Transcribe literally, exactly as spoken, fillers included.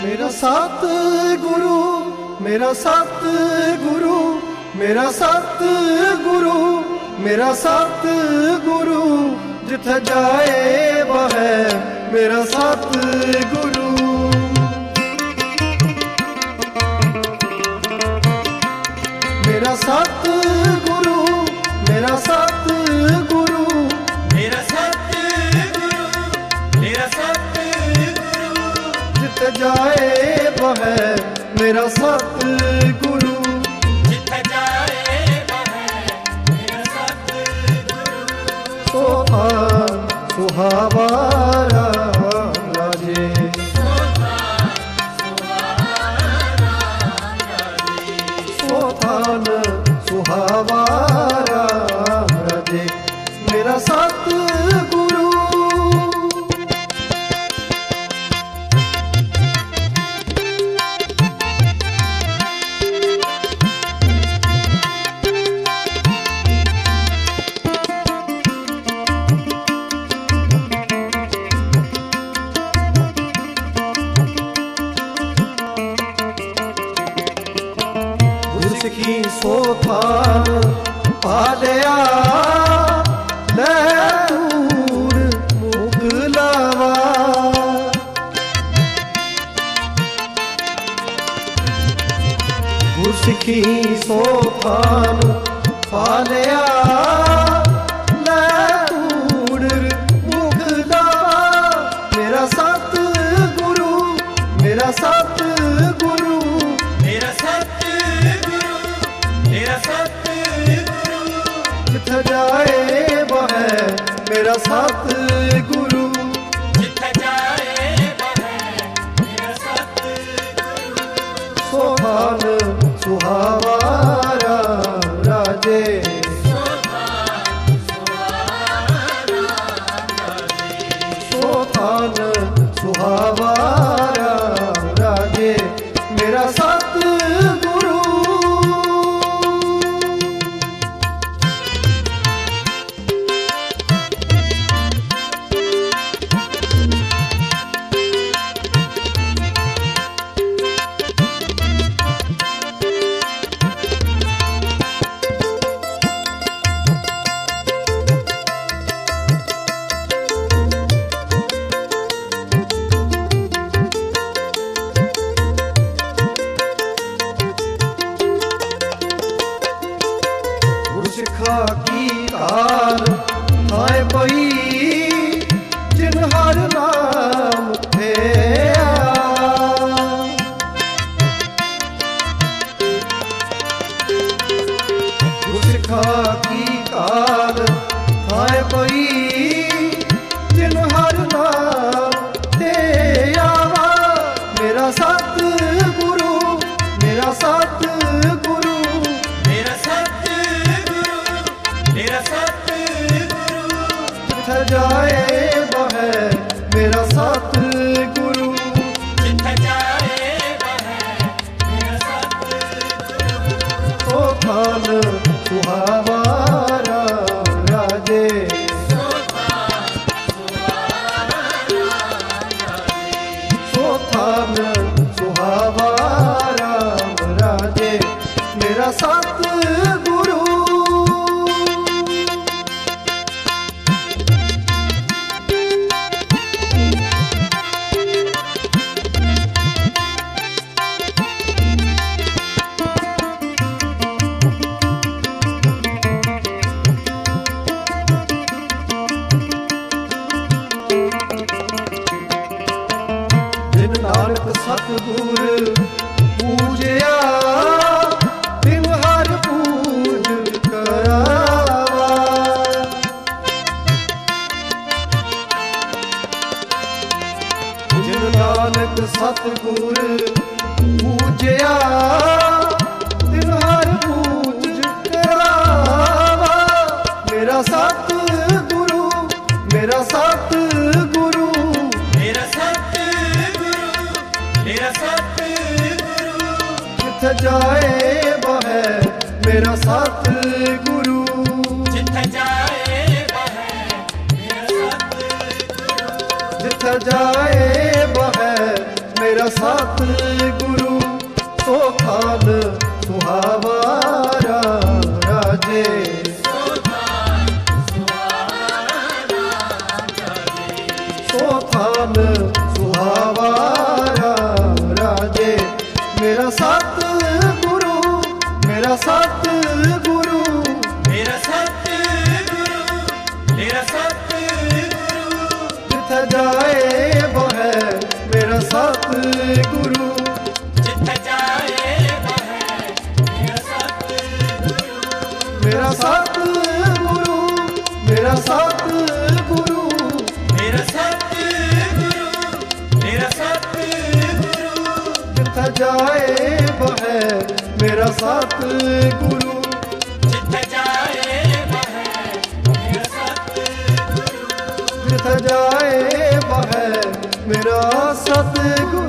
मेरा सत गुरु, मेरा सत गुरु, मेरा सत गुरु, मेरा सत गुरु, जिथे जाए बहे मेरा सत गुरु। मेरा सत गुरु, मेरा सत गुरु, मेरा सत गुरु, मेरा सत गुरु, जिथे जाए बहे मेरा सत गुरु। जिथे जाए बहे मेरा सत गुरु। सोहा सुहावा राम राजे, सोहान सुहावा राम राजे, मेरा सत गुरु। सिखी सोथान पालिया ले दूर मुगलावा, गुरसिखी सोथान पालिया ले दूर मुगलावा, मेरा सत गुरु, मेरा सत गुरु, मेरा सत गुरु, मेरा सत गुरु, जिथे जाए बहे मेरा सत गुरु। जिथे जाए बहे मेरा सत गुरु। सोहान सुहावा राम राजे, सोहान सुहावा राम राजे, मेरा सत गुरु। सिखा की कार आए पई, जिन हर नाम थे सिखा की कार आए पई, जिन हर नाम थे आवा, मेरा सत गुरु, मेरा सत गुरु, मेरा सत गुरु, मेरा सत गुरु, जिथे जाए बहे मेरा सत गुरु। जिथे जाए बहे मेरा सत गुरु। सोहान सुहावा राम राजे, सोहान सुहावा राम राजे, मेरा सत गुरु। जिन नानक सतगुर पूजया, तिन हर पूज करावा, जिन नानक सतगुर पूजया, तिन हर पूज करावा, मेरा सत गुरु, मेरा सत गुरु, मेरा सत गुरु, मेरा सत गुरु, जिथे जाए बहे मेरा सत गुरु। जिथे जाए बहे मेरा सत गुरु। जिथे जाए बहे मेरा सतगुरु सोखान सुहावा राजे सोखान सुहावा राजे मेरा सतगुरु मेरा सतगुरु मेरा सतगुरु मेरा सतगुरु जिथे जाए वह मेरा सतगुरु जिथे जाए वह मेरा सतगुरु मेरा सतगुरु मेरा सतगुरु मेरा सतगुरु मेरा सतगुरु जिथे जाए वह मेरा सतगुरु जिथे जाए वह मेरा सतगुरु जिथे जाए वह मेरा सतगुरु